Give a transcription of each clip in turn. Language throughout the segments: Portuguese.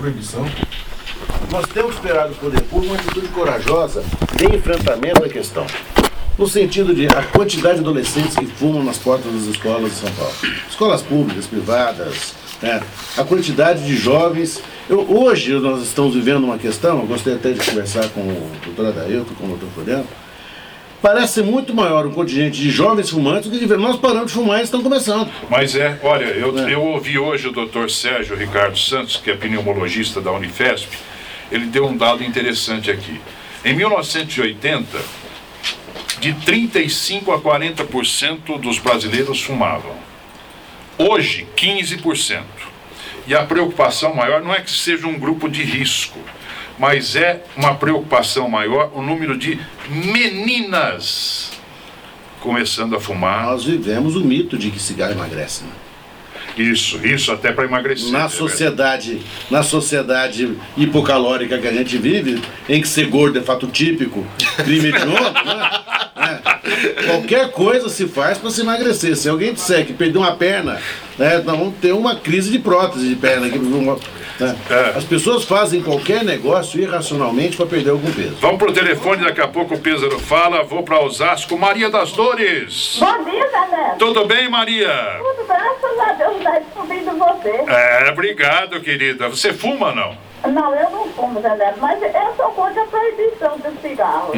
proibição. Nós temos esperado do poder público uma atitude corajosa de enfrentamento da questão. No sentido de a quantidade de adolescentes que fumam nas portas das escolas de São Paulo. Escolas públicas, privadas, né? A quantidade de jovens. Hoje nós estamos vivendo uma questão, eu gostaria até de conversar com o doutor Adailton, com o doutor Floriano. Parece ser muito maior o contingente de jovens fumantes do que de nós paramos de fumar e estão começando. Mas olha, eu ouvi hoje o doutor Sérgio Ricardo Santos, que é pneumologista da Unifesp, ele deu um dado interessante aqui. Em 1980, de 35% a 40% dos brasileiros fumavam. Hoje, 15%. E a preocupação maior não é que seja um grupo de risco, mas é uma preocupação maior o número de meninas começando a fumar. Nós vivemos o mito de que cigarro emagrece, né? Isso até para emagrecer. Na sociedade hipocalórica que a gente vive, em que ser gordo é fato típico, crime hediondo, né? Qualquer coisa se faz para se emagrecer. Se alguém disser que perdeu uma perna, né, nós vamos ter uma crise de prótese de perna. Né? As pessoas fazem qualquer negócio irracionalmente para perder algum peso. Vamos pro telefone, daqui a pouco o Pêsaro fala. Vou para Osasco. Maria das Dores. Bom dia, Zé. Tudo bem, Maria? Tudo, graças a Deus, está descobrindo você. Obrigado, querida. Você fuma, não? Não, eu não fumo, Zé Neto, mas eu sou contra a proibição do cigarro.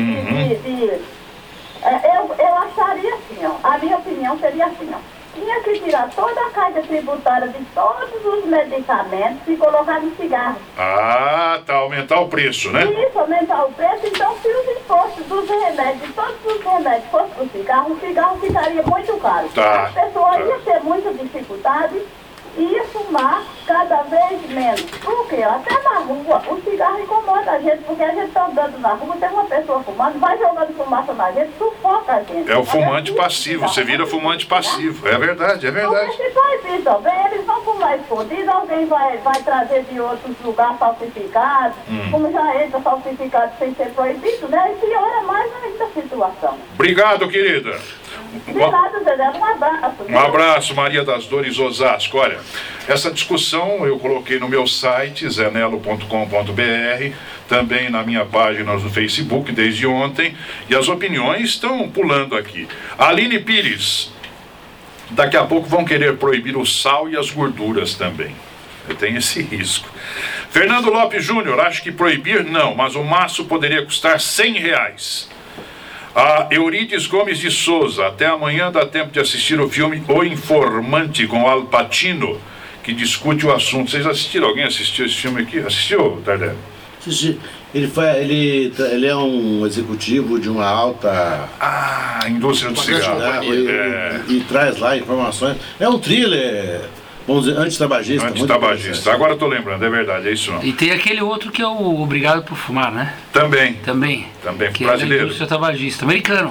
Eu acharia assim, ó, a minha opinião seria assim, ó. Tinha que tirar toda a carga tributária de todos os medicamentos e colocar no cigarro. Ah, tá, aumentar o preço, né? Isso, aumentar o preço. Então, se os impostos dos remédios, todos os remédios fossem pro cigarro, o cigarro ficaria muito caro. Tá, As pessoas iam ter muita dificuldade e ia fumar cada vez menos. Por quê? Até na rua, o cigarro incomoda a gente, porque a gente tá andando na rua, tem uma pessoa fumando, vai jogando fumaça na gente, sufoca a gente. É o fumante passivo, você vira fumante passivo. É verdade, é verdade. Porque se proibir também, eles vão fumar escondido, alguém vai trazer de outros lugares falsificados, como já entra falsificado sem ser proibido, né? E piora mais ainda a situação. Obrigado, querida. De nada, Zé, um abraço. Um abraço, Maria das Dores, Osasco. Olha, essa discussão eu coloquei no meu site, zenelo.com.br, também na minha página no Facebook desde ontem, e as opiniões estão pulando aqui. Aline Pires, daqui a pouco vão querer proibir o sal e as gorduras também. Tem esse risco. Fernando Lopes Júnior, acho que proibir não, mas o maço poderia custar R$100. A Eurides Gomes de Souza, até amanhã dá tempo de assistir o filme O Informante com Al Pacino, que discute o assunto. Vocês assistiram? Alguém assistiu esse filme aqui? Assistiu, Tardelli? Assisti. Ele é um executivo de uma alta indústria do cigarro. E traz lá informações. É um thriller, vamos dizer, antitabagista. Antitabagista. Agora eu tô lembrando, é verdade, é isso não. E tem aquele outro que é o Obrigado por Fumar, né? Também, que brasileiro. É da indústria tabagista. Americano.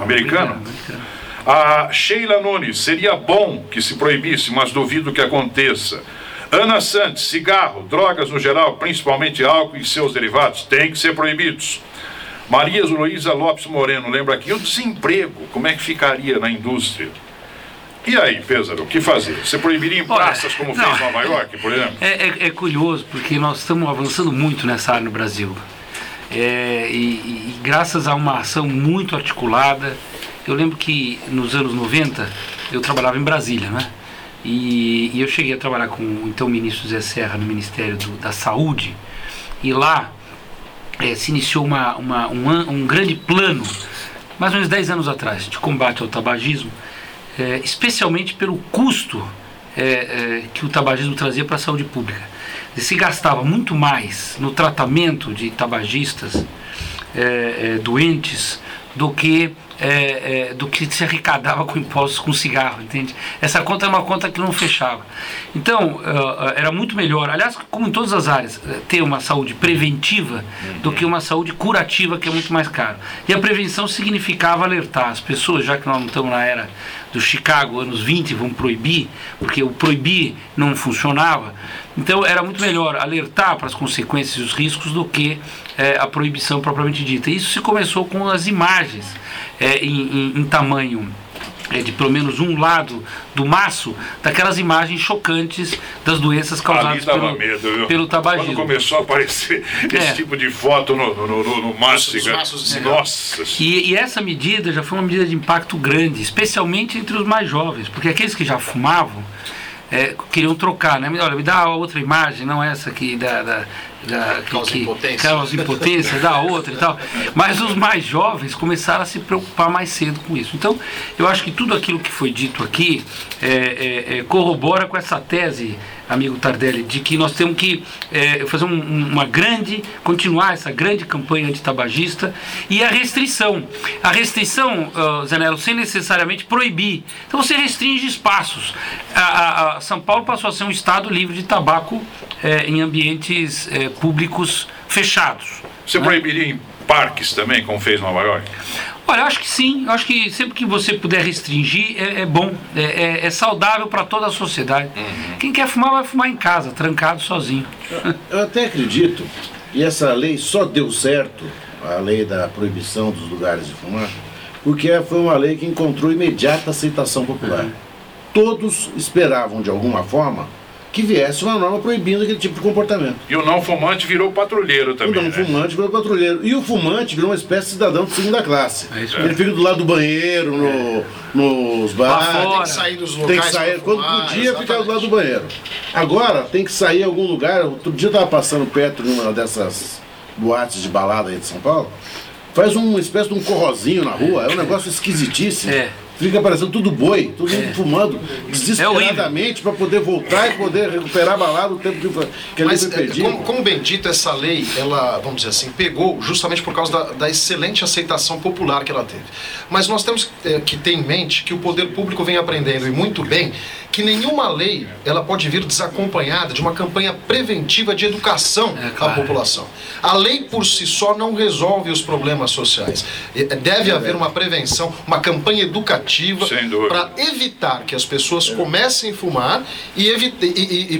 A Sheila Nunes, seria bom que se proibisse, mas duvido que aconteça. Ana Santos, cigarro, drogas no geral, principalmente álcool e seus derivados, têm que ser proibidos. Maria Luísa Lopes Moreno, lembra aqui, o desemprego, como é que ficaria na indústria? E aí, Pêsaro, o que fazer? Você proibiria em praças como fez Nova York, por exemplo? É curioso, porque nós estamos avançando muito nessa área no Brasil. E graças a uma ação muito articulada, eu lembro que nos anos 90 eu trabalhava em Brasília, né? E eu cheguei a trabalhar com o então ministro Zé Serra no Ministério da Saúde, e lá se iniciou um grande plano, mais ou menos 10 anos atrás, de combate ao tabagismo, especialmente pelo custo que o tabagismo trazia para a saúde pública. Se gastava muito mais no tratamento de tabagistas doentes do que se arrecadava com impostos com cigarro, entende? Essa conta é uma conta que não fechava. Então, era muito melhor, aliás, como em todas as áreas, ter uma saúde preventiva do que uma saúde curativa, que é muito mais caro. E a prevenção significava alertar as pessoas, já que nós não estamos na era do Chicago, anos 20, vamos proibir, porque o proibir não funcionava. Então, era muito melhor alertar para as consequências e os riscos do que a proibição propriamente dita. Isso se começou com as imagens em tamanho de pelo menos um lado do maço, daquelas imagens chocantes das doenças causadas pelo tabagismo. Quando começou a aparecer esse tipo de foto no maço, nossa. E essa medida já foi uma medida de impacto grande, especialmente entre os mais jovens, porque aqueles que já fumavam queriam trocar, né? Olha, me dá a outra imagem, não essa aqui causa impotência, dá outra e tal. Mas os mais jovens começaram a se preocupar mais cedo com isso. Então, eu acho que tudo aquilo que foi dito aqui corrobora com essa tese, amigo Tardelli, de que nós temos que fazer continuar essa grande campanha antitabagista e a restrição, Zé Nelo, sem necessariamente proibir. Então você restringe espaços. São Paulo passou a ser um estado livre de tabaco em ambientes públicos fechados. Você proibiria em parques também, como fez Nova York? Olha, eu acho que sim. Eu acho que sempre que você puder restringir, é bom. É saudável para toda a sociedade. Quem quer fumar, vai fumar em casa, trancado, sozinho. Eu até acredito que essa lei só deu certo, a lei da proibição dos lugares de fumar, porque foi uma lei que encontrou imediata aceitação popular. Todos esperavam, de alguma forma, que viesse uma norma proibindo aquele tipo de comportamento. E o não fumante virou patrulheiro também. O não fumante virou patrulheiro. E o fumante virou uma espécie de cidadão de segunda classe. Ele fica do lado do banheiro, nos bares. Tem que sair dos locais. Tem que sair. Quando podia, ficar do lado do banheiro. Agora tem que sair em algum lugar. Outro dia eu estava passando perto de uma dessas boates de balada aí de São Paulo. Faz uma espécie de um corrozinho na rua. É um negócio esquisitíssimo. Fica parecendo tudo boi, todo mundo fumando desesperadamente para poder voltar e poder recuperar a balada o tempo que ele foi perdido. Como bem dito, essa lei, ela, vamos dizer assim, pegou justamente por causa da excelente aceitação popular que ela teve. Mas nós temos que ter em mente que o poder público vem aprendendo, e muito bem, que nenhuma lei ela pode vir desacompanhada de uma campanha preventiva de educação à população. A lei por si só não resolve os problemas sociais. Deve haver uma prevenção, uma campanha educativa para evitar que as pessoas comecem a fumar e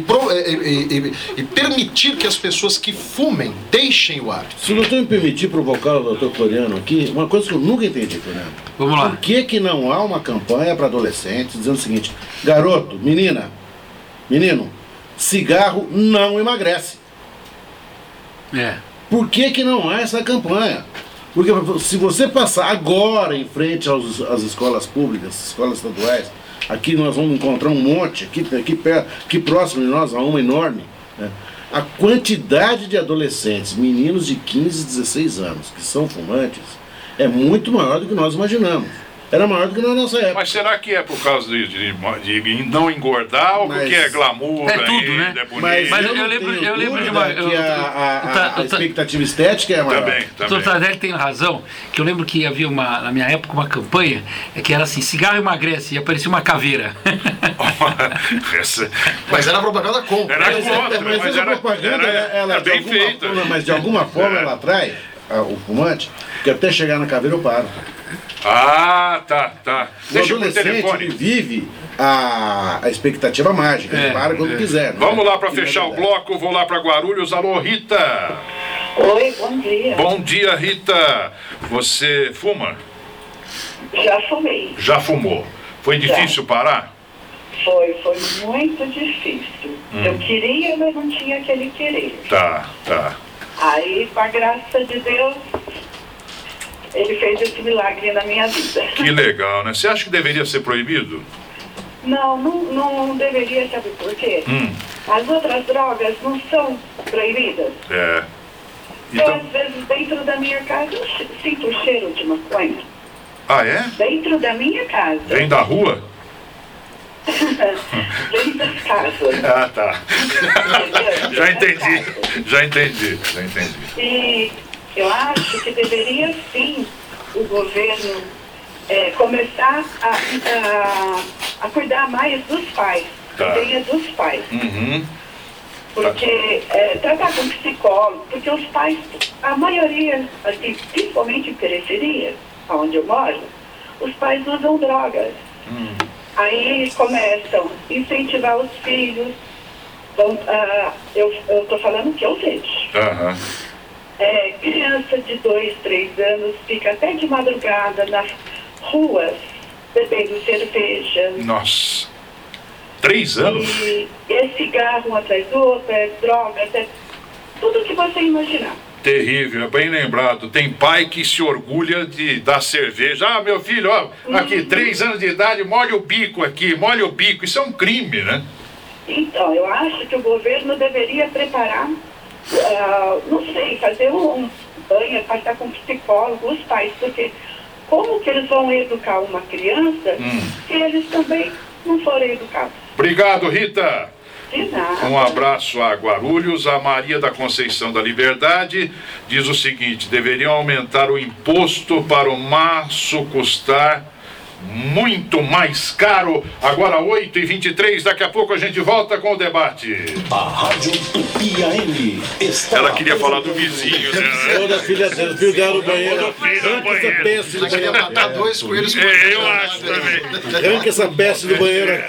permitir que as pessoas que fumem deixem o hábito. Se o doutor me permitir provocar o doutor Floriano aqui, uma coisa que eu nunca entendi, Floriano. Vamos lá. Por que não há uma campanha para adolescentes dizendo o seguinte: garoto, menino, cigarro não emagrece? Por que não há essa campanha? Porque se você passar agora em frente às escolas públicas, escolas estaduais, aqui nós vamos encontrar um monte, aqui próximo de nós há uma enorme, né? A quantidade de adolescentes, meninos de 15, 16 anos, que são fumantes, é muito maior do que nós imaginamos. Era maior do que na nossa época. Mas será que é por causa de não engordar ou porque é glamour tudo, ainda, né? É bonito? Mas eu lembro de uma... a expectativa estética é maior. Também. O doutor Tardelli tem razão, que eu lembro que havia na minha época uma campanha que era assim: cigarro emagrece, e aparecia uma caveira. Mas era propaganda contra. Era contra, mas essa propaganda, ela bem feita. Mas de alguma forma ela atrai o fumante, que até chegar na caveira eu paro. Ah, tá. O adolescente ele vive a expectativa mágica, ele para quando quiser. Vamos lá para fechar o bloco, vou lá para Guarulhos. Alô, Rita. Oi, bom dia. Bom dia, Rita. Você fuma? Já fumei. Já fumou. Foi difícil parar? Foi muito difícil. Eu queria, mas não tinha aquele querer. Tá. Aí, com a graça de Deus, ele fez esse milagre na minha vida. Que legal, né? Você acha que deveria ser proibido? Não deveria, sabe por quê? As outras drogas não são proibidas. Então... Às vezes, dentro da minha casa, eu sinto o cheiro de maconha. Ah, é? Dentro da minha casa. Vem da rua? Dentro das casas. Ah, tá. Já entendi. E eu acho que deveria, sim, o governo começar a cuidar mais dos pais. Também dos pais. Porque tratar com psicólogo, porque os pais, a maioria, assim, principalmente em periferia, onde eu moro, os pais usam drogas. Aí começam a incentivar os filhos. Eu estou falando que eu vejo. Criança de 2, 3 anos fica até de madrugada nas ruas bebendo cerveja. Nossa. 3 anos? E é cigarro um atrás do outro, é drogas, é tudo que você imaginar. Terrível, é bem lembrado. Tem pai que se orgulha de dar cerveja. Ah, meu filho, ó, aqui, 3 anos de idade, molha o bico aqui, molha o bico. Isso é um crime, né? Então, eu acho que o governo deveria preparar, não sei, fazer um banho, passar com psicólogo, os pais, porque como que eles vão educar uma criança se eles também não forem educados? Obrigado, Rita. De nada. Um abraço a Guarulhos. A Maria da Conceição da Liberdade diz o seguinte: deveriam aumentar o imposto para o maço custar muito mais caro. Agora 8h23, daqui a pouco a gente volta com o debate. A Rádio Tupi AM está... Ela queria falar do vizinho, né? Ou da filha dela, o filho dela no banheiro. Filho no Arranca essa banheiro. peste do Ela queria banheiro. matar 2 coelhos com Eu acho também. Arranca essa peste do banheiro.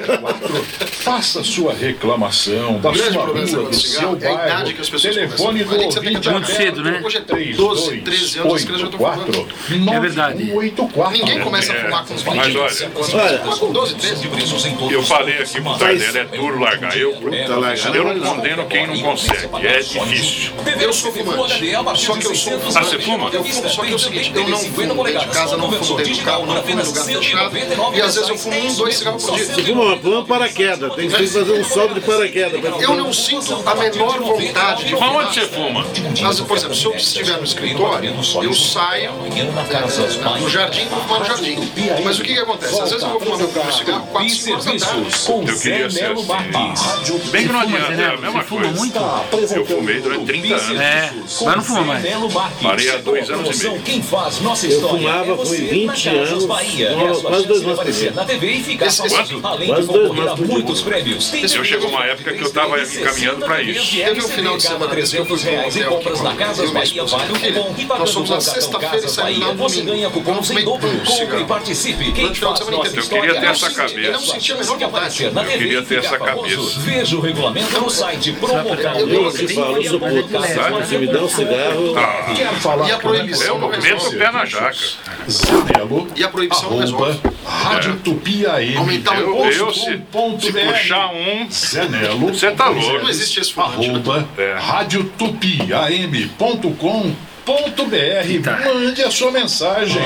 Faça sua reclamação da O grande sua problema rua, do do cigarro seu é a bairro. idade que as pessoas Telefone do começam a fumar. ouvinte Muito aberto. cedo, né? Hoje é 12, 13 anos, as crianças já estão fumando. É verdade. 9184. Ninguém começa a fumar com 20 Mas anos. olha, Fuma com 12, 13. eu falei aqui pro Tardelli, é duro largar. Eu não condeno quem não consegue, é difícil. Eu sou fumante, só que eu sou Ah, você fuma? Eu fumo, só que é o seguinte, eu não fumo dentro de casa, não fumo dentro do carro, não fumo em lugar fechado. E às vezes eu fumo 1, 2 cigarros por dia. Você fuma paraquedas. Tem que fazer um salto de paraquedas. Eu não sinto a menor vontade de fumar. Onde você fuma? Mas, por exemplo, se eu estiver no escritório, eu saio no jardim e vou fumar no jardim. Mas o que acontece? Às vezes eu vou fumar meu primeiro cigarro 4, 5 horas da tarde. Eu queria ser assim. Bem que não adianta, é a mesma Fuma coisa. muito? Eu fumei durante 30 anos. Mas não fuma mais. Parei há 2 anos e meio. Quem faz nossa Eu história fumava é você com 20 na Casas anos, Bahia. quase É a sua 2 chance de meses aparecer por na TV e ficar Esse- famoso. Além de quase 2 concorrer a meses por muitos dia. prêmios. Tem Eu chegou uma época que eu estava encaminhando para isso. Teve um final de semana R$300 em compras na Casas Bahia, vale um cupom e pagando Nós fomos na no cartão sexta-feira e Casas saímos Bahia, lá no você domingo. ganha cupons em dobro. Compre cigarro. e participe. Quem Durante o final de faz semana nossa inteiro. Eu queria história ter é essa você. cabeça. Eu não sentia a menor De aparecer vontade. na Eu TV queria e ter ficar essa famoso. cabeça. Veja o regulamento no site promocanal. Eu te falo, eu sou puto. Se me dá um cigarro... Quer falar E a proibição Eu não meto o resolve. pé na jaca. Zanelo, E a proibição não resolve. Rádio Tupi AM. Aumentar o Eu, se puxar um, Zanelo. você tá louco. Não existe esse fumante. radiotupiam.com.br. Mande a sua mensagem.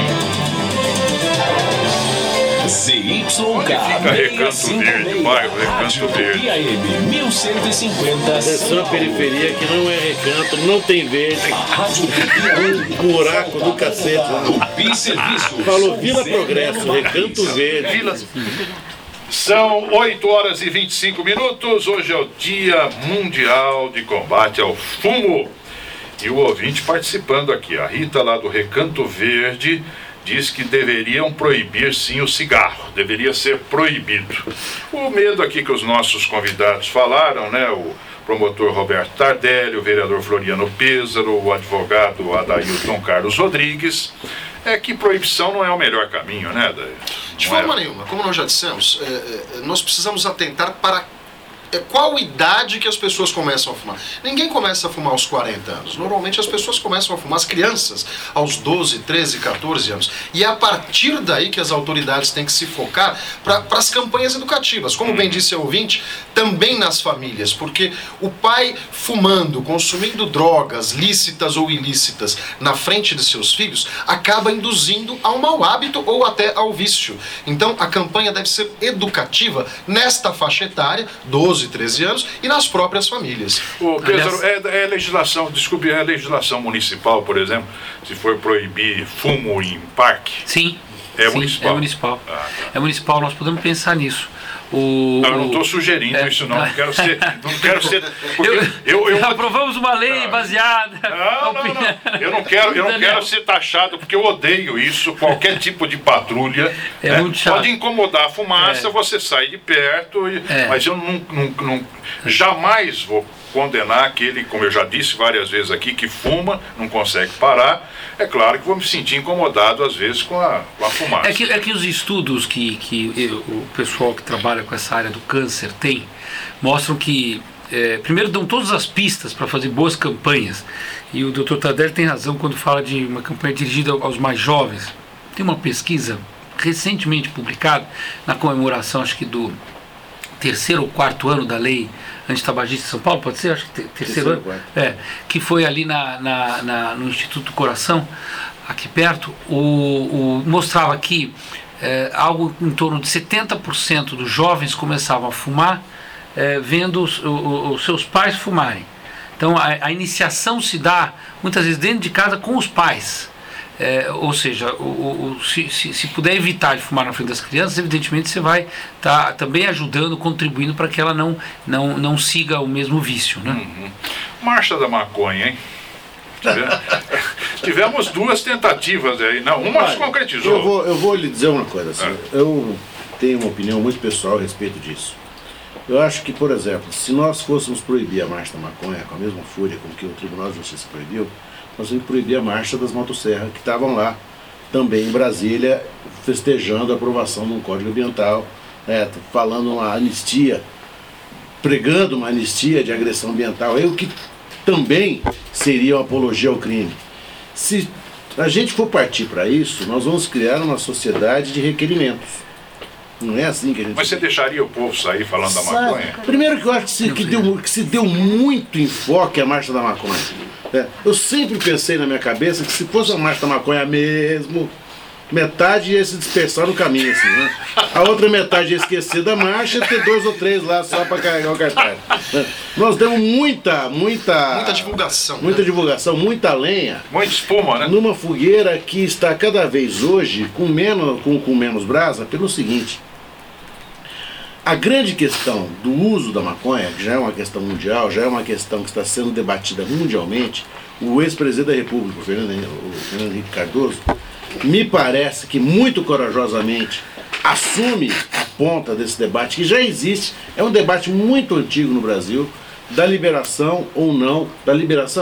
ZYK Recanto Verde, bairro Recanto Verde. AM 1150. Desceu a periferia que não é recanto, não tem verde. Rádio Tupi Um buraco do cacete. Tupi Serviço. Falou Vila Progresso, Recanto Verde. São 8h25. Hoje é o Dia Mundial de Combate ao Fumo. E o ouvinte participando aqui, a Rita lá do Recanto Verde, diz que deveriam proibir sim o cigarro, deveria ser proibido. O medo aqui que os nossos convidados falaram, né, o promotor Roberto Tardelli, o vereador Floriano Pêssaro, o advogado Adailton Carlos Rodrigues, é que proibição não é o melhor caminho, né, Adailton? De forma nenhuma. Como nós já dissemos, nós precisamos atentar para qual idade que as pessoas começam a fumar. Ninguém começa a fumar aos 40 anos. Normalmente as pessoas começam a fumar, as crianças, aos 12, 13, 14 anos. E é a partir daí que as autoridades têm que se focar para as campanhas educativas. Como bem disse a ouvinte, também nas famílias. Porque o pai fumando, consumindo drogas, lícitas ou ilícitas, na frente de seus filhos, acaba induzindo a um mau hábito ou até ao vício. Então a campanha deve ser educativa nesta faixa etária, 12, 13 anos, e nas próprias famílias. O Pêssaro, é legislação, desculpe, é legislação municipal, por exemplo, se for proibir fumo em parque? Sim. É sim, municipal? É municipal. Ah. É municipal, nós podemos pensar nisso. Não, eu não estou sugerindo isso, não. Não quero ser. Porque eu aprovamos uma lei baseada. Não. Eu não quero ser taxado, porque eu odeio isso. Qualquer tipo de patrulha. É muito chato. Pode incomodar a fumaça, você sai de perto. Mas eu jamais vou condenar aquele, como eu já disse várias vezes aqui, que fuma, não consegue parar. É claro que vou me sentir incomodado às vezes com a fumaça. É que os estudos que o pessoal que trabalha com essa área do câncer tem, mostram que, primeiro, dão todas as pistas para fazer boas campanhas. E o Dr. Tardelli tem razão quando fala de uma campanha dirigida aos mais jovens. Tem uma pesquisa recentemente publicado na comemoração, acho que do 3º ou 4º ano da lei antitabagista de São Paulo, pode ser? Acho que terceiro ano. Que foi ali no Instituto do Coração, aqui perto, mostrava que algo em torno de 70% dos jovens começavam a fumar vendo os seus pais fumarem. Então a iniciação se dá muitas vezes dentro de casa com os pais. Ou seja, se puder evitar de fumar na frente das crianças, evidentemente você vai estar também ajudando, contribuindo para que ela não siga o mesmo vício, né? Marcha da maconha, hein? Tivemos 2 tentativas aí, uma se concretizou. Eu vou lhe dizer uma coisa, assim, eu tenho uma opinião muito pessoal a respeito disso. Eu acho que, por exemplo, se nós fôssemos proibir a marcha da maconha com a mesma fúria com que o Tribunal de Justiça proibiu, nós tínhamos que proibir a marcha das motosserras que estavam lá também em Brasília festejando a aprovação de um código ambiental, falando uma anistia, pregando uma anistia de agressão ambiental, o que também seria uma apologia ao crime. Se a gente for partir para isso, nós vamos criar uma sociedade de requerimentos. Não é assim que a gente... Mas você deixaria o povo sair falando da maconha? Primeiro que eu acho que se deu muito enfoque à marcha da maconha. Eu sempre pensei na minha cabeça que se fosse a marcha da maconha mesmo, metade ia se dispersar no caminho, assim, né? A outra metade ia esquecer da marcha e ter 2 ou 3 lá só para carregar o cartaz. Nós demos muita divulgação. Muita divulgação, muita lenha. Muita espuma, né? Numa fogueira que está cada vez hoje com menos brasa, pelo seguinte. A grande questão do uso da maconha, que já é uma questão mundial, já é uma questão que está sendo debatida mundialmente, o ex-presidente da República, o Fernando Henrique Cardoso, me parece que muito corajosamente assume a ponta desse debate, que já existe, é um debate muito antigo no Brasil, da liberação ou não, da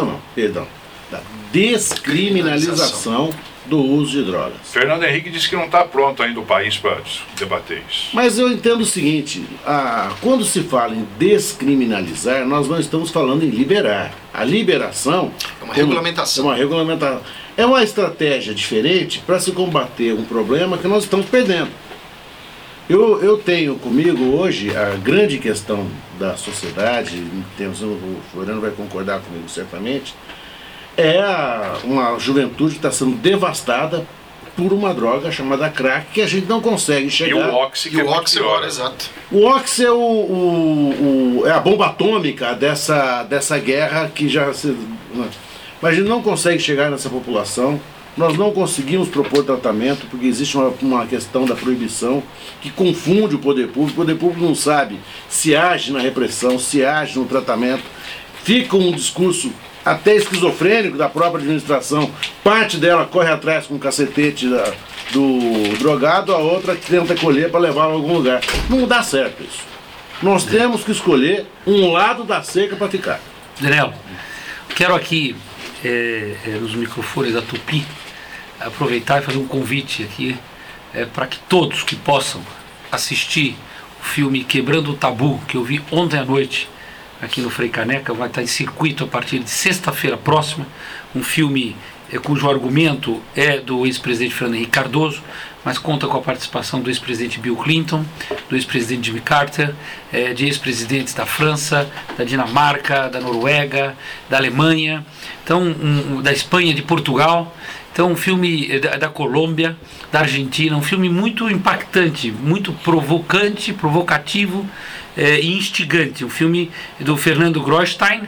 descriminalização do uso de drogas. Fernando Henrique disse que não está pronto ainda o país para debater isso. Mas eu entendo o seguinte, quando se fala em descriminalizar, nós não estamos falando em liberar. A liberação é uma regulamentação. É uma estratégia diferente para se combater um problema que nós estamos perdendo. Eu tenho comigo hoje a grande questão da sociedade, o Floriano vai concordar comigo certamente, é uma juventude que está sendo devastada por uma droga chamada crack que a gente não consegue chegar. E o oxi, que é muito pior. Exato. O oxi é a bomba atômica dessa guerra que já se... Mas a gente não consegue chegar nessa população, nós não conseguimos propor tratamento, porque existe uma questão da proibição que confunde o poder público não sabe se age na repressão, se age no tratamento, fica um discurso até esquizofrênico da própria administração, parte dela corre atrás com o cacetete do drogado, a outra tenta colher para levar a algum lugar. Não dá certo isso. Nós temos que escolher um lado da cerca para ficar. Daniel, quero aqui nos microfones da Tupi aproveitar e fazer um convite aqui para que todos que possam assistir o filme Quebrando o Tabu, que eu vi ontem à noite aqui no Frei Caneca, vai estar em circuito a partir de sexta-feira próxima, um filme cujo argumento é do ex-presidente Fernando Henrique Cardoso, mas conta com a participação do ex-presidente Bill Clinton, do ex-presidente Jimmy Carter, de ex-presidentes da França, da Dinamarca, da Noruega, da Alemanha, então, da Espanha, de Portugal. Então, um filme da Colômbia, da Argentina, um filme muito impactante, muito provocante, provocativo e instigante. Um filme do Fernando Grostein,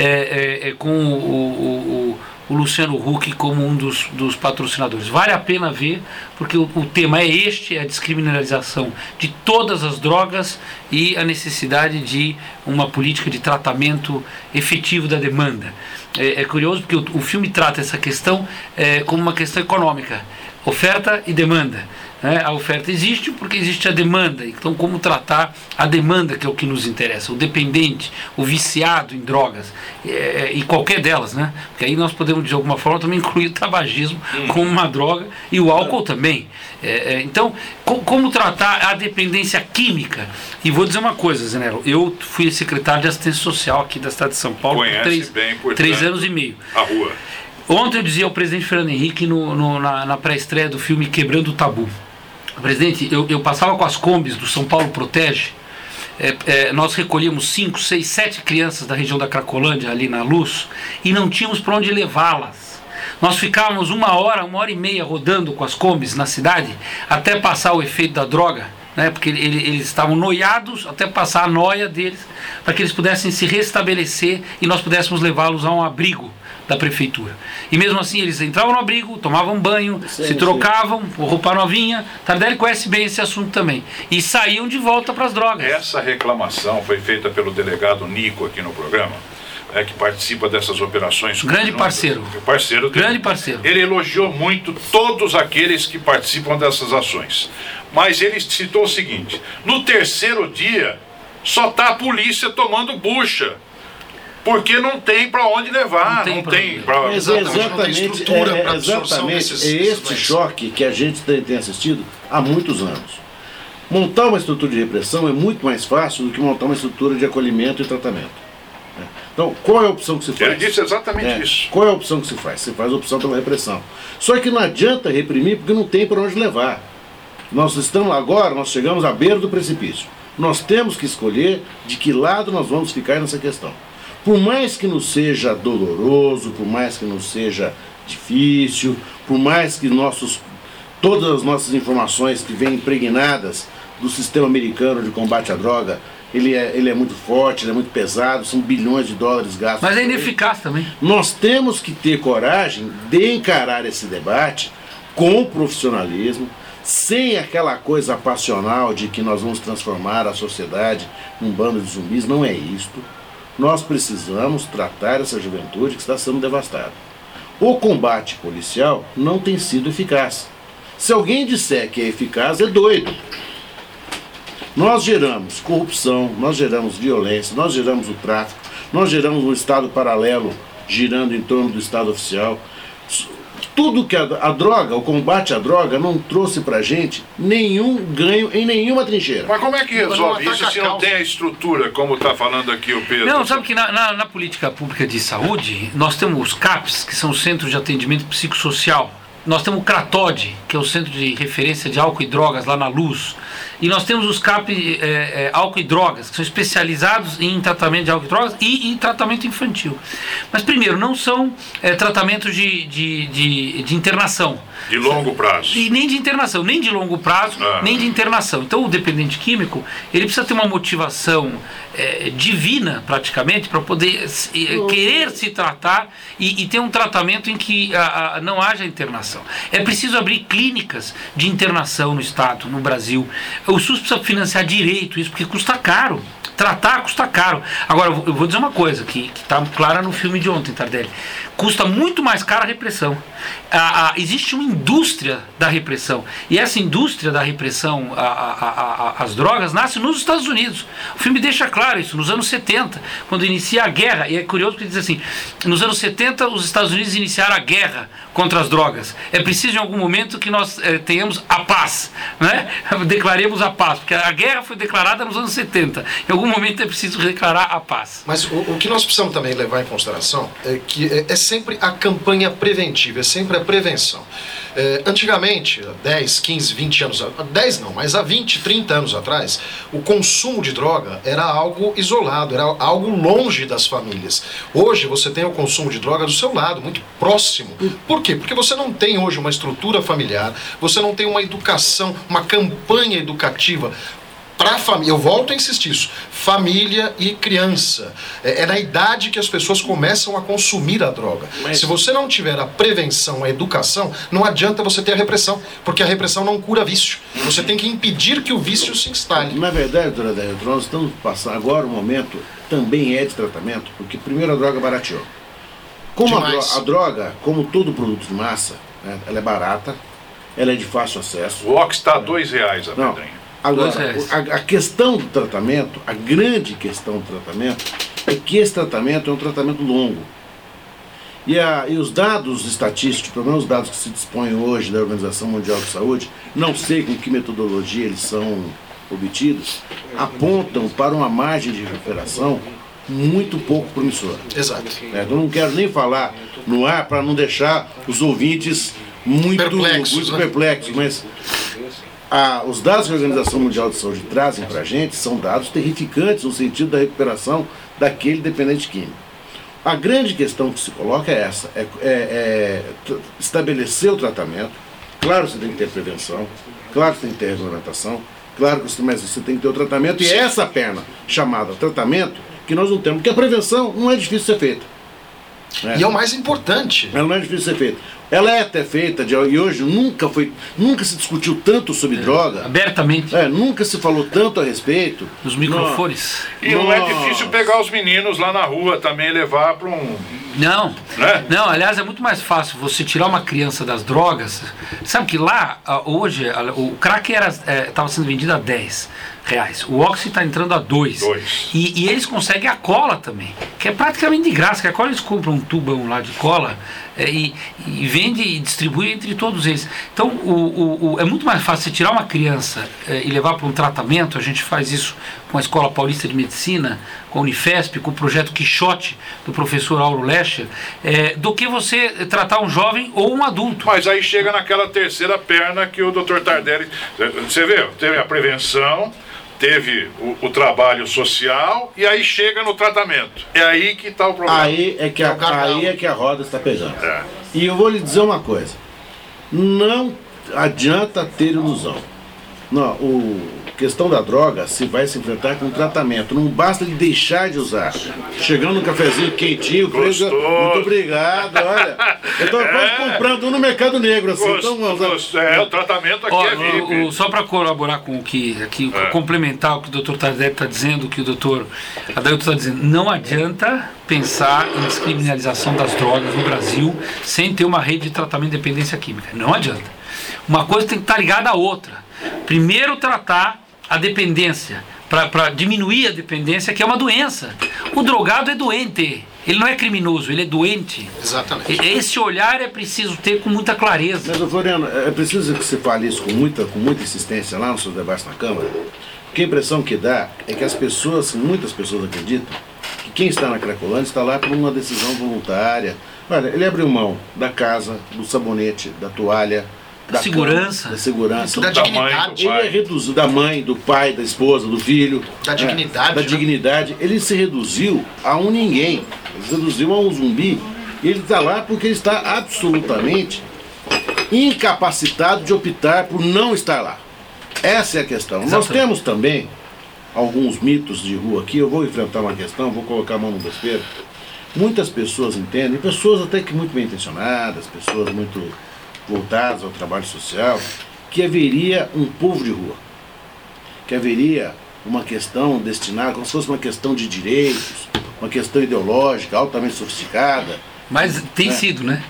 com o Luciano Huck como um dos patrocinadores. Vale a pena ver, porque o tema é a descriminalização de todas as drogas e a necessidade de uma política de tratamento efetivo da demanda. É curioso porque o filme trata essa questão como uma questão econômica, oferta e demanda. A oferta existe porque existe a demanda, então como tratar a demanda, que é o que nos interessa, o dependente, o viciado em drogas, e qualquer delas, né? Porque aí nós podemos de alguma forma também incluir o tabagismo como uma droga e o álcool também. Então, como tratar a dependência química? E vou dizer uma coisa, Zé Nelo, eu fui secretário de assistência social aqui da cidade de São Paulo por 3 anos e meio. A rua. Ontem eu dizia ao presidente Fernando Henrique na pré-estreia do filme Quebrando o Tabu. Presidente, eu passava com as combis do São Paulo Protege. Nós recolhíamos 5, 6, 7 crianças da região da Cracolândia, ali na Luz, e não tínhamos para onde levá-las. Nós ficávamos 1 hora e meia rodando com as combis na cidade, até passar o efeito da droga, né? Porque eles estavam noiados, até passar a noia deles, para que eles pudessem se restabelecer e nós pudéssemos levá-los a um abrigo da prefeitura. E mesmo assim eles entravam no abrigo, tomavam banho, se trocavam, roupa novinha. Tardelli conhece bem esse assunto também. E saíam de volta para as drogas. Essa reclamação foi feita pelo delegado Nico aqui no programa, que participa dessas operações. Grande parceiro. Parceiro dele. Grande parceiro. Ele elogiou muito todos aqueles que participam dessas ações. Mas ele citou o seguinte: no terceiro dia, só está a polícia tomando bucha. Porque não tem para onde levar, não tem para... Exatamente este choque que a gente tem assistido há muitos anos. Montar uma estrutura de repressão é muito mais fácil do que montar uma estrutura de acolhimento e tratamento. Então, qual é a opção que se faz? Ele disse exatamente isso. Qual é a opção que se faz? Se faz a opção pela repressão. Só que não adianta reprimir porque não tem para onde levar. Nós estamos agora, nós chegamos à beira do precipício. Nós temos que escolher de que lado nós vamos ficar nessa questão. Por mais que nos seja doloroso, por mais que nos seja difícil, por mais que todas as nossas informações que vêm impregnadas do sistema americano de combate à droga, ele é muito forte, ele é muito pesado, são bilhões de dólares gastos. Mas é ineficaz também. Nós temos que ter coragem de encarar esse debate com profissionalismo, sem aquela coisa passional de que nós vamos transformar a sociedade num bando de zumbis. Não é isto. Nós precisamos tratar essa juventude que está sendo devastada. O combate policial não tem sido eficaz. Se alguém disser que é eficaz, é doido. Nós geramos corrupção, nós geramos violência, nós geramos o tráfico, nós geramos um Estado paralelo girando em torno do Estado oficial. Tudo que a droga, o combate à droga, não trouxe pra gente nenhum ganho em nenhuma trincheira. Mas como é que resolve isso se não tem a estrutura, como está falando aqui o Pedro? Não, sabe que na política pública de saúde, nós temos os CAPs, que são os Centros de Atendimento Psicossocial. Nós temos o CRATOD, que é o Centro de Referência de Álcool e Drogas, lá na Luz. E nós temos os CAP Álcool e Drogas, que são especializados em tratamento de álcool e drogas e em tratamento infantil. Mas, primeiro, não são tratamentos de internação. De longo prazo. E nem de internação, nem de longo prazo, nem de internação. Então, o dependente químico, ele precisa ter uma motivação divina, praticamente, para poder querer se tratar e ter um tratamento em que não haja internação. É preciso abrir clínicas de internação no Estado, no Brasil. O SUS precisa financiar direito isso, porque custa caro. Tratar custa caro. Agora, eu vou dizer uma coisa que está clara no filme de ontem, Tardelli. Custa muito mais caro a repressão. Existe uma indústria da repressão. E essa indústria da repressão às drogas nasce nos Estados Unidos. O filme deixa claro isso. Nos anos 70, quando inicia a guerra, e é curioso porque diz assim, nos anos 70 os Estados Unidos iniciaram a guerra contra as drogas. É preciso em algum momento que nós tenhamos a paz, né? Declaremos a paz, porque a guerra foi declarada nos anos 70. Em algum momento é preciso declarar a paz. Mas o que nós precisamos também levar em consideração é que é sempre a campanha preventiva, é sempre a prevenção. Antigamente, 10, 15, 20 anos, 10 não, mas há 20, 30 anos atrás, o consumo de droga era algo isolado, era algo longe das famílias. Hoje você tem o consumo de droga do seu lado, muito próximo. Por quê? Porque você não tem hoje uma estrutura familiar, você não tem uma educação, uma campanha educativa para a família. Eu volto a insistir isso, família e criança. É na idade que as pessoas começam a consumir a droga. Se você não tiver a prevenção, a educação, não adianta você ter a repressão, porque a repressão não cura vício. Você tem que impedir que o vício se instale. Na verdade, doutora Déia, nós estamos passando agora um momento também de tratamento, porque primeiro a droga barateou. Como a droga, como todo produto de massa, né, ela é barata, ela é de fácil acesso. O Ox está R$2 a pedrinha. Agora, a questão do tratamento, a grande questão do tratamento, é que esse tratamento é um tratamento longo. E os dados estatísticos, pelo menos os dados que se dispõem hoje da Organização Mundial de Saúde, não sei com que metodologia eles são obtidos, apontam para uma margem de recuperação muito pouco promissora. Exato. Eu não quero nem falar no ar para não deixar os ouvintes muito perplexos, mas os dados que a Organização Mundial de Saúde trazem para a gente são dados terrificantes no sentido da recuperação daquele dependente químico. A grande questão que se coloca é essa, estabelecer o tratamento. Claro, você tem que ter prevenção, claro que tem que ter regulamentação, claro que você tem que ter o tratamento, e é essa perna chamada tratamento que nós não temos, porque a prevenção não é difícil de ser feita. E é o mais importante. Ela não é difícil de ser feita. Ela é até feita, e hoje nunca se discutiu tanto sobre droga. Abertamente. Nunca se falou tanto a respeito. Nos microfones. E não é difícil pegar os meninos lá na rua também e levar para um... Não, né? Não, aliás, é muito mais fácil você tirar uma criança das drogas. Sabe que lá, hoje, o crack estava sendo vendido a R$10. O Oxy está entrando a 2. E eles conseguem a cola também, que é praticamente de graça. Que a cola eles compram um tubão lá de cola e vende e distribui entre todos eles. Então é muito mais fácil você tirar uma criança e levar para um tratamento. A gente faz isso com a Escola Paulista de Medicina, com a Unifesp, com o projeto Quixote do professor Auro Lescher, do que você tratar um jovem ou um adulto. Mas aí chega naquela terceira perna que o Dr. Tardelli... Você vê, teve a prevenção, teve o trabalho social e aí chega no tratamento. É aí que está o problema. Aí é que a roda está pegando. E eu vou lhe dizer uma coisa. Não adianta ter ilusão. Não, questão da droga se vai se enfrentar com tratamento. Não basta ele deixar de usar. Chegando no cafezinho quentinho, muito obrigado, olha. Eu estou quase comprando no Mercado Negro, assim. O tratamento aqui é VIP. Só para colaborar com o que complementar o que o Dr. Tardelli está dizendo, o que o Dr. Adailton está dizendo, não adianta pensar em descriminalização das drogas no Brasil sem ter uma rede de tratamento de dependência química. Não adianta. Uma coisa tem que estar ligada à outra. Primeiro tratar a dependência, para diminuir a dependência, que é uma doença. O drogado é doente, ele não é criminoso, ele é doente. Exatamente. Esse olhar é preciso ter com muita clareza. Mas, Floriano, é preciso que você fale isso com muita insistência lá nos seus debates na Câmara, porque a impressão que dá é que muitas pessoas acreditam que quem está na Cracolândia está lá por uma decisão voluntária. Olha, ele abriu mão da casa, do sabonete, da toalha, da segurança, da dignidade. Ele é reduzido da mãe, do pai, da esposa, do filho, da dignidade. Da dignidade. Ele se reduziu a um ninguém, ele se reduziu a um zumbi. E ele está lá porque ele está absolutamente incapacitado de optar por não estar lá. Essa é a questão. Exatamente. Nós temos também alguns mitos de rua aqui. Eu vou enfrentar uma questão, vou colocar a mão no vespeiro. Muitas pessoas entendem, pessoas até que muito bem intencionadas, pessoas muito voltados ao trabalho social, que haveria um povo de rua, que haveria uma questão destinada, como se fosse uma questão de direitos, uma questão ideológica, altamente sofisticada. Mas tem sido, né?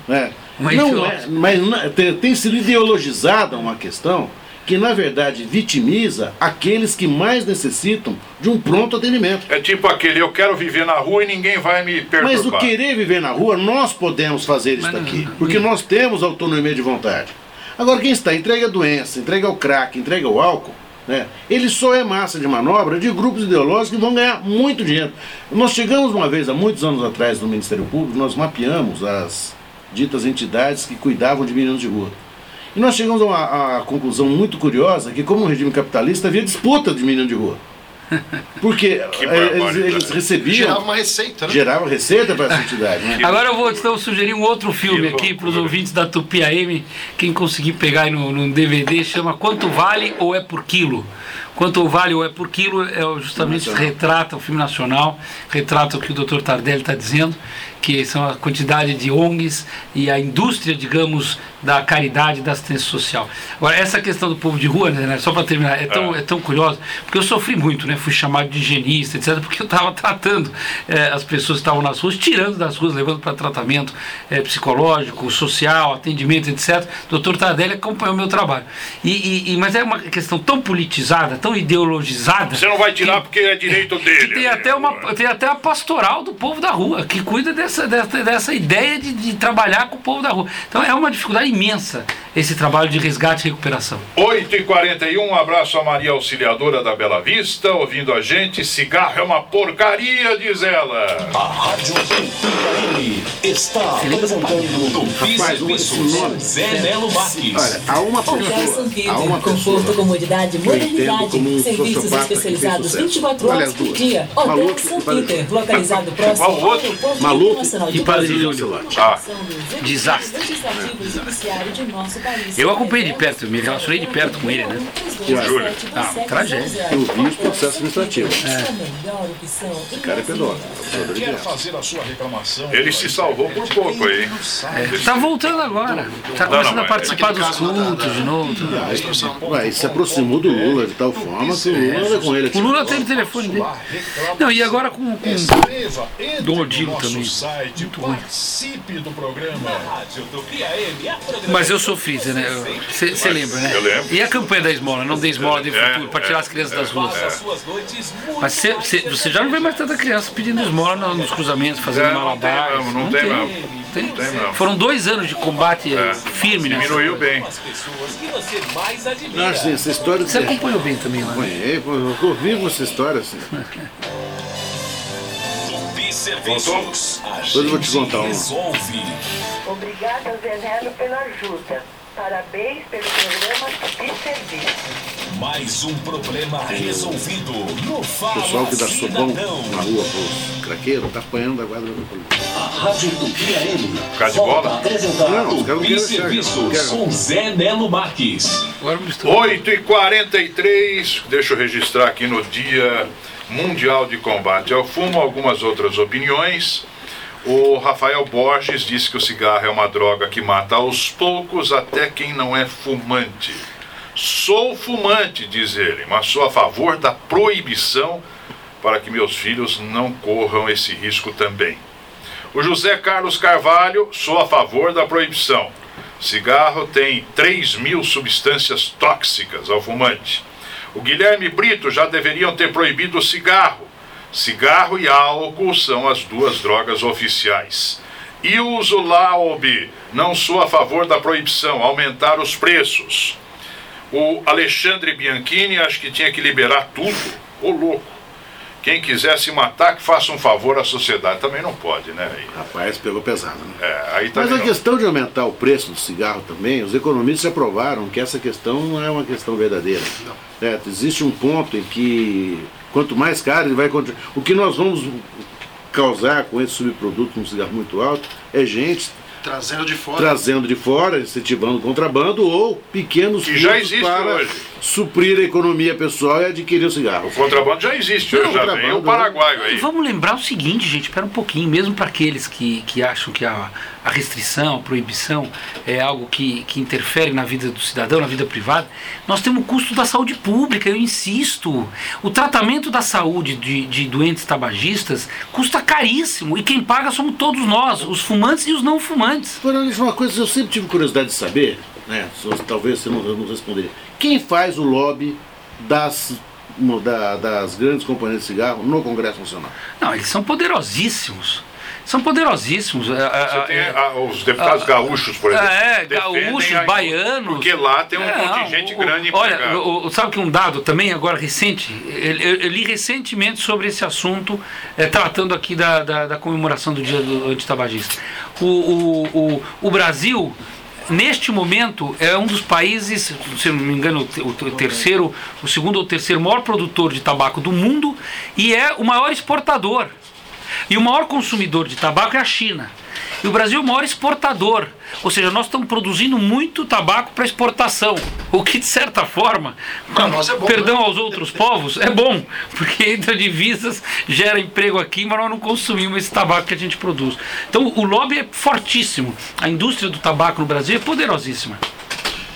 Mas tem sido ideologizada uma questão que, na verdade, vitimiza aqueles que mais necessitam de um pronto atendimento. É tipo aquele, eu quero viver na rua e ninguém vai me perturbar. Mas o querer viver na rua, nós podemos fazer isso daqui, porque nós temos autonomia de vontade. Agora, quem está entregue à doença, entregue ao crack, entregue ao álcool, né, ele só é massa de manobra de grupos ideológicos que vão ganhar muito dinheiro. Nós chegamos uma vez, há muitos anos atrás, no Ministério Público, nós mapeamos as ditas entidades que cuidavam de meninos de rua. E nós chegamos a uma conclusão muito curiosa, que como no regime capitalista havia disputa de menino de rua. Porque eles recebiam... Gerava uma receita, né? Gerava receita para essa entidade. Né? Agora eu vou então sugerir um outro filme aqui para os ouvintes da Tupi AM. Quem conseguir pegar aí no DVD, chama Quanto Vale ou é por Quilo? Quanto Vale ou é por Quilo justamente retrata o filme nacional, retrata o que o Dr. Tardelli está dizendo, que são a quantidade de ONGs e a indústria, digamos, da caridade e da assistência social. Agora, essa questão do povo de rua, né, só para terminar, é tão curiosa, porque eu sofri muito, né, fui chamado de higienista, etc., porque eu estava tratando as pessoas que estavam nas ruas, tirando das ruas, levando para tratamento psicológico, social, atendimento, etc. O Dr. Tardelli acompanhou o meu trabalho. Mas é uma questão tão politizada, tão ideologizada. Você não vai tirar porque é direito dele. Tem até a pastoral do povo da rua, que cuida dessa ideia de trabalhar com o povo da rua. Então é uma dificuldade imensa esse trabalho de resgate e recuperação. 8h41, um abraço a Maria Auxiliadora da Bela Vista, ouvindo a gente. Cigarro é uma porcaria, diz ela. A Rádio Tupi está apresentando Tupi Zé Nelo Marques. Olha, há uma pessoa, conforto, comodidade, que eu entendo modernidade, como um serviços sociopata que especializados fez sucesso. 24 Olha horas as por duas. dia. Hotel Maluco São e Padre Peter, localizado próximo Qual ao outro? Aeroporto Maluco Internacional e de Padre Brasília. Júlio. Desastre. Legislativo Judiciário de nosso país. Eu acompanhei de perto, me relacionei de perto com ele, né? Júlio. Tragédia. Eu vi os processos administrativos. Esse cara é pedófilo. Quer fazer a sua reclamação? Ele se salvou por pouco aí. Tá voltando agora. Tá começando a participar dos cultos de novo. Ué, se aproximou do Lula de tal forma que o Lula anda com ele aqui. O Lula tem o telefone dele. Não, e agora com Escreva, entre Dom no Odilo nosso também. site, Muito ruim. participe do programa. Mas eu sou freezer, né? Você lembra, né? Eu lembro. E a campanha da esmola? Não dê esmola de futuro, para tirar as crianças das ruas. Mas você já não vê mais tanta criança pedindo esmola nos cruzamentos, fazendo malabar. Não tem não. Tem. Tem não. Foram 2 anos de combate firme, né? Diminuiu bem. Não, assim, essa história Você acompanhou bem também lá, né? acompanhei, pô, eu vivo essa história assim. Depois eu vou te contar uma. Obrigada, Zé Nelo, pela ajuda. Parabéns pelo programa de serviço. Mais um problema resolvido no O pessoal que dá sopão na rua pros craqueiros tá apanhando da guarda da polícia. A Rádio Tupi AM Ficar de bola? volta a apresentar Não, os caras não Tupi querem deixar, Serviços não querem. com Zé Nelo Marques. Agora misturou. 8h43, deixa eu registrar aqui no Dia Mundial de Combate ao Fumo algumas outras opiniões. O Rafael Borges disse que o cigarro é uma droga que mata aos poucos até quem não é fumante. Sou fumante, diz ele, mas sou a favor da proibição para que meus filhos não corram esse risco também. O José Carlos Carvalho, sou a favor da proibição. Cigarro tem 3.000 substâncias tóxicas ao fumante. O Guilherme Brito, já deveriam ter proibido o cigarro. Cigarro e álcool são as 2 drogas oficiais. E o uso Laub, não sou a favor da proibição, aumentar os preços. O Alexandre Bianchini, acho que tinha que liberar tudo. Ô louco. Quem quisesse matar, que faça um favor à sociedade. Também não pode, né? Rapaz, pegou pesado, né? Aí Mas também a não. questão de aumentar o preço do cigarro também, os economistas aprovaram que essa questão não é uma questão verdadeira. Existe um ponto em que quanto mais caro ele vai continuar. O que nós vamos causar com esse subproduto, um cigarro muito alto, é gente trazendo de fora, incentivando o contrabando ou pequenos Que já custos existe para hoje. suprir a economia pessoal e adquirir o cigarro. O contrabando já existe, Não, já contrabando, vem o paraguaio E aí. vamos lembrar o seguinte, gente, espera um pouquinho, mesmo para aqueles que acham que a restrição, a proibição é algo que interfere na vida do cidadão, na vida privada, nós temos o custo da saúde pública, eu insisto. O tratamento da saúde de doentes tabagistas custa caríssimo e quem paga somos todos nós, os fumantes e os não fumantes. Agora, deixa uma coisa, eu sempre tive curiosidade de saber, né? Talvez você não responderia. Quem faz o lobby das grandes companhias de cigarro no Congresso Nacional? Não, eles são poderosíssimos. São poderosíssimos. Você tem os deputados gaúchos, por exemplo. defendem Gaúchos, a- baianos. Porque lá tem um contingente grande empregado. Olha, sabe que um dado também agora recente, eu li recentemente sobre esse assunto, tratando aqui da comemoração do Dia do Antitabagista. O Brasil, neste momento, é um dos países, se não me engano, o segundo ou terceiro maior produtor de tabaco do mundo e é o maior exportador. E o maior consumidor de tabaco é a China. E o Brasil é o maior exportador. Ou seja, nós estamos produzindo muito tabaco para exportação. O que, de certa forma, nós é bom, perdão né? aos outros povos, é bom. Porque entra divisas, gera emprego aqui, mas nós não consumimos esse tabaco que a gente produz. Então o lobby é fortíssimo. A indústria do tabaco no Brasil é poderosíssima.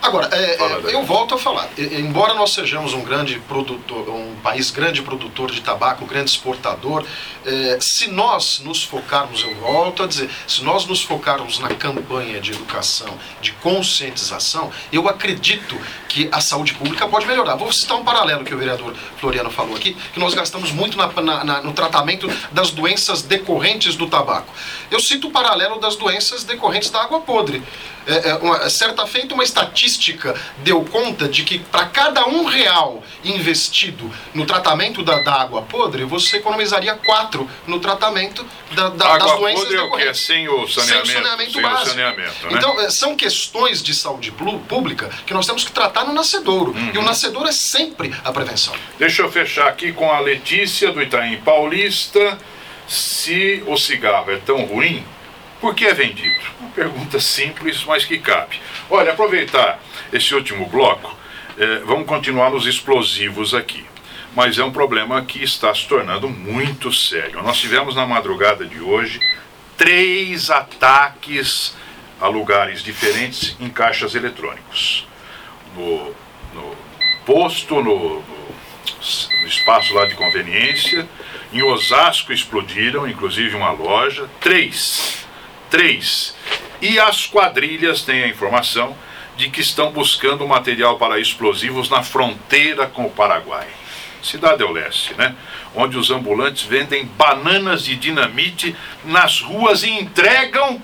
Agora, Fala daí. eu volto a falar, embora nós sejamos um grande produtor, um país grande produtor de tabaco, grande exportador, se nós nos focarmos, eu volto a dizer, se nós nos focarmos na campanha de educação, de conscientização, eu acredito que a saúde pública pode melhorar. Vou citar um paralelo que o vereador Floriano falou aqui, que nós gastamos muito no tratamento das doenças decorrentes do tabaco. Eu cito o paralelo das doenças decorrentes da água podre. Certa feita, uma estatística deu conta de que para cada R$1 investido no tratamento da água podre, você economizaria 4 no tratamento das doenças podre decorrentes. Sem o saneamento, Sem o saneamento sem básico. o saneamento, né? Então, são questões de saúde pública que nós temos que tratar no nascedouro. E o nascedouro é sempre a prevenção. Deixa eu fechar aqui com a Letícia do Itaim Paulista. Se o cigarro é tão ruim, por que é vendido? Uma pergunta simples, mas que cabe. Olha, aproveitar esse último bloco, vamos continuar nos explosivos aqui. Mas é um problema que está se tornando muito sério. Nós tivemos na madrugada de hoje 3 ataques a lugares diferentes em caixas eletrônicos. No posto, no espaço lá de conveniência, em Osasco explodiram, inclusive uma loja. 3. E as quadrilhas têm a informação de que estão buscando material para explosivos na fronteira com o Paraguai. Cidade do Leste, né? Onde os ambulantes vendem bananas de dinamite nas ruas e entregam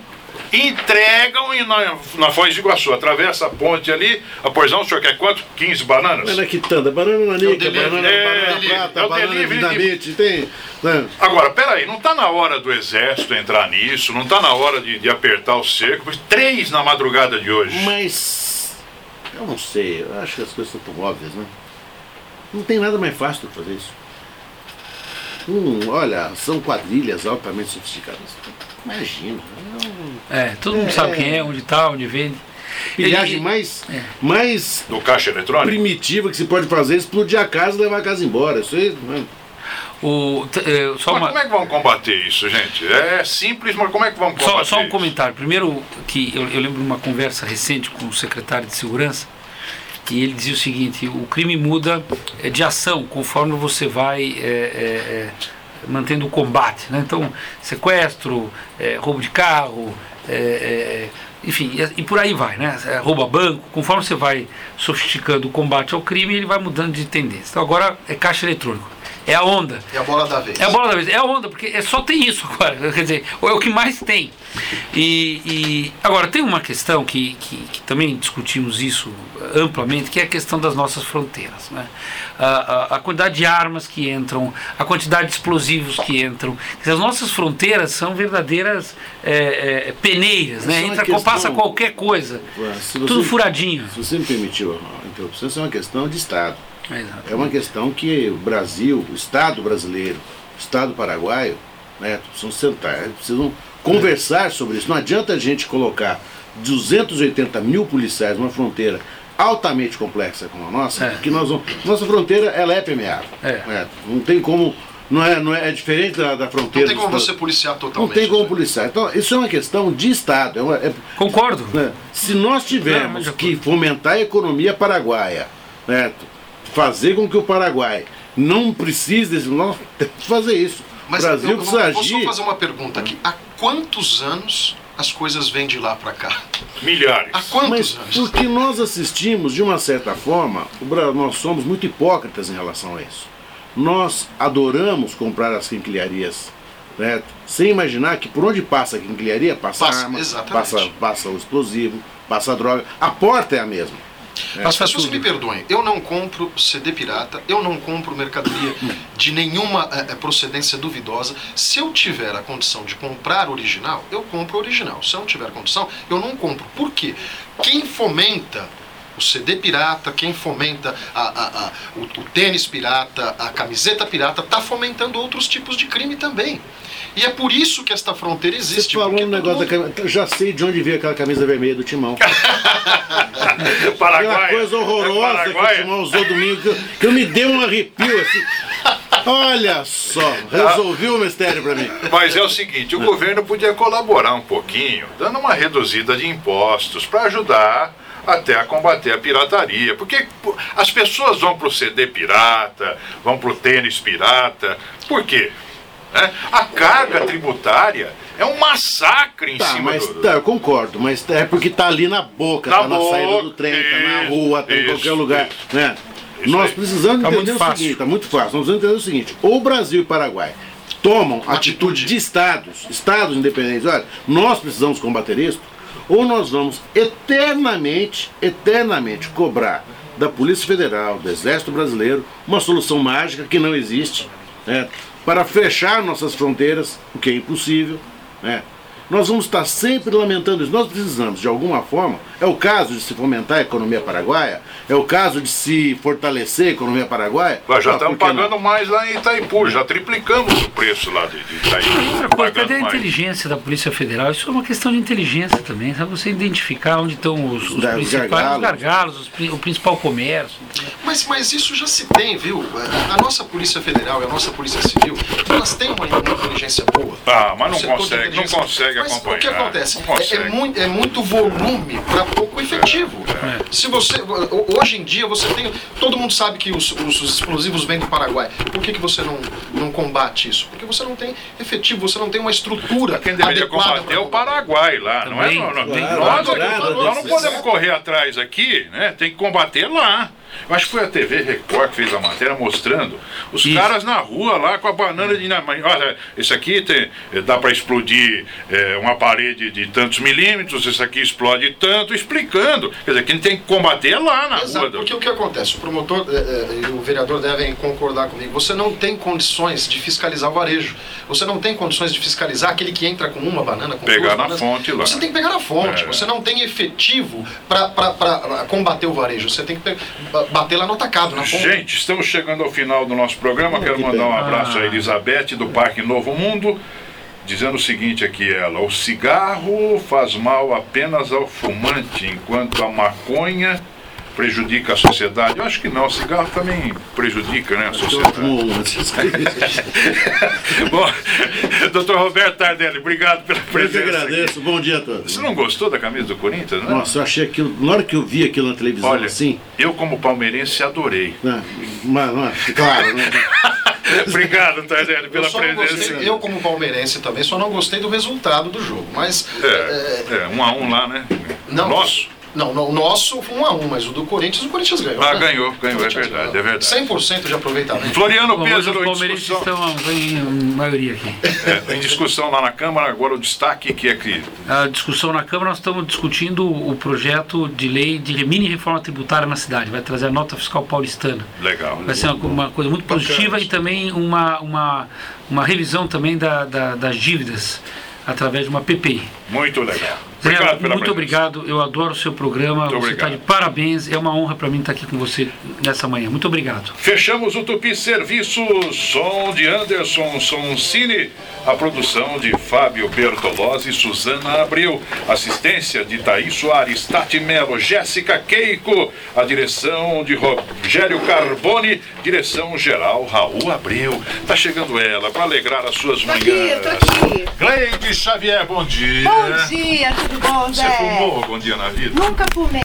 na Foz de Iguaçu. Atravessa a ponte ali, o senhor quer quanto? 15 bananas? Banana quitanda, banana nanica, banana prata, banana de dinamite, tem... Né? Agora, peraí, não está na hora do exército entrar nisso, não está na hora de apertar o cerco, 3 na madrugada de hoje. Mas, eu não sei, eu acho que as coisas são tão óbvias, né? Não tem nada mais fácil do que fazer isso. Olha, são quadrilhas altamente sofisticadas. Imagina. Todo mundo sabe quem é, onde está, onde vende. Pilhagem mais do caixa eletrônico primitiva que se pode fazer é explodir a casa e levar a casa embora. Isso aí. Mas como é que vamos combater isso, gente? É simples, mas como é que vamos combater só um isso? comentário. Primeiro, que eu lembro de uma conversa recente com o secretário de Segurança, e ele dizia o seguinte: o crime muda de ação conforme você vai mantendo o combate, né? Então, sequestro, roubo de carro, enfim, e por aí vai, né? Rouba banco. Conforme você vai sofisticando o combate ao crime, ele vai mudando de tendência. Então agora é caixa eletrônico. É a onda. É a bola da vez. É a bola da vez. É a onda, porque só tem isso agora. Quer dizer, é o que mais tem. E agora, tem uma questão que também discutimos isso amplamente, que é a questão das nossas fronteiras, né? A quantidade de armas que entram, a quantidade de explosivos que entram. As nossas fronteiras são verdadeiras peneiras, né? Passa qualquer coisa. Tudo furadinho. Se você me permitiu a interrupção, isso é uma questão de Estado. Exato. É uma questão que o Brasil, o Estado brasileiro, o Estado paraguaio, né, precisam sentar, precisam conversar sobre isso. Não adianta a gente colocar 280 mil policiais numa fronteira altamente complexa como a nossa, porque nossa fronteira ela é permeável. Não tem como, não é diferente da fronteira. Não tem como você policiar totalmente. Não tem como policiar. Então, isso é uma questão de Estado. Concordo. Né, se nós tivermos que fomentar a economia paraguaia, né, fazer com que o Paraguai não precise nós temos que fazer isso. Mas o Brasil precisa agir. Vou só fazer uma pergunta aqui. Há quantos anos as coisas vêm de lá para cá? Milhares. Há quantos anos? Porque nós assistimos, de uma certa forma, nós somos muito hipócritas em relação a isso. Nós adoramos comprar as quinquilharias, né, sem imaginar que por onde passa a quinquilharia, passa arma, passa o explosivo, passa a droga. A porta é a mesma. As pessoas me perdoem, eu não compro CD pirata, eu não compro mercadoria de nenhuma procedência duvidosa. Se eu tiver a condição de comprar original, eu compro original. Se eu não tiver condição, eu não compro. Por quê? Quem fomenta o CD pirata, quem fomenta o tênis pirata, a camiseta pirata, está fomentando outros tipos de crime também. E é por isso que esta fronteira existe. Você falou um negócio da camisa. Já sei de onde veio aquela camisa vermelha do Timão. Paraguai. Aquela coisa horrorosa que o Timão usou domingo, que eu me deu um arrepio assim. Olha só, resolveu o mistério para mim. Mas é o seguinte, o governo podia colaborar um pouquinho, dando uma reduzida de impostos para ajudar até a combater a pirataria. Porque as pessoas vão pro CD pirata, vão pro tênis pirata. Por quê? A carga tributária é um massacre em cima do... eu concordo, mas é porque tá ali na boca, na na saída do trem, tá na rua, tá em qualquer lugar, né? Nós precisamos entender o seguinte, tá muito fácil, nós precisamos entender o seguinte: ou o Brasil e o Paraguai tomam atitude de estados independentes, olha, nós precisamos combater isso, ou nós vamos eternamente cobrar da Polícia Federal, do Exército Brasileiro, uma solução mágica que não existe, né, para fechar nossas fronteiras, o que é impossível, né? Nós vamos estar sempre lamentando isso. Nós precisamos, de alguma forma, é o caso de se fomentar a economia paraguaia, é o caso de se fortalecer a economia paraguaia. Já estamos pagando mais lá em Itaipu, já triplicamos o preço lá de Itaipu. Outra coisa, cadê a inteligência da Polícia Federal? Isso é uma questão de inteligência também, sabe? Você identificar onde estão os principais gargalos, o principal comércio. Mas isso já se tem, viu? A nossa Polícia Federal e a nossa Polícia Civil, elas têm uma inteligência boa. Mas não consegue mas acompanhar. o que acontece? É muito volume para pouco efetivo. Se você, hoje em dia você tem, todo mundo sabe que os explosivos vêm do Paraguai. Por que você não combate isso? Porque você não tem efetivo, você não tem uma estrutura. Quem deveria combater é o Paraguai lá, não é? Nós não podemos correr atrás aqui, né? Tem que combater lá. Eu acho que foi a TV Record que fez a matéria mostrando os caras na rua lá com a banana de dinamite. Olha, esse aqui dá para explodir uma parede de tantos milímetros, esse aqui explode tanto, explicando. Quer dizer, quem tem que combater é lá na rua. Porque o que acontece? O promotor e o vereador devem concordar comigo. Você não tem condições de fiscalizar o varejo. Você não tem condições de fiscalizar aquele que entra com uma banana, com pegar duas na bananas. Fonte lá. Você tem que pegar na fonte. Você não tem efetivo para combater o varejo. Você tem que bater lá no atacado, na fonte. Gente, estamos chegando ao final do nosso programa. Quero mandar um abraço a Elizabeth do Parque Novo Mundo, dizendo o seguinte aqui, o cigarro faz mal apenas ao fumante, enquanto a maconha prejudica a sociedade. Eu acho que não, o cigarro também prejudica, né, a sociedade. Bom, doutor Roberto Tardelli, obrigado pela presença. Eu que agradeço, aqui. Bom dia a todos. Você não gostou da camisa do Corinthians, né? Nossa, eu achei aquilo, na hora que eu vi aquilo na televisão, olha, assim... eu como palmeirense adorei. Claro, né? Obrigado, Tardelli, pela presença. Eu como palmeirense também, só não gostei do resultado do jogo, mas... 1-1 lá, né? Não, nosso? Não, o nosso foi 1-1, mas o Corinthians ganhou. Ganhou, é verdade. 100% de aproveitamento. Floriano Pêssaro, os palmeirenses estão em maioria aqui. Em discussão lá na Câmara, agora o destaque que é que... A discussão na Câmara, nós estamos discutindo o projeto de lei de mini reforma tributária na cidade. Vai trazer a nota fiscal paulistana. Legal. Vai ser uma coisa muito positiva e também uma revisão também das dívidas através de uma PPI. Muito legal. Obrigado pela muito obrigado, eu adoro o seu programa, muito você está de parabéns, é uma honra para mim estar aqui com você nessa manhã, muito obrigado. Fechamos o Tupi Serviços, som de Anderson Soncini, a produção de Fábio Bertolozzi, Suzana Abreu, assistência de Thaís Soares, Tati Melo, Jéssica Keiko, a direção de Rogério Carboni, direção geral Raul Abreu. Tá chegando ela para alegrar as suas manhãs. Tô aqui. Cleide Xavier, bom dia. Bom dia, tudo bom, Zé? Você fumou algum dia na vida? Nunca fumei.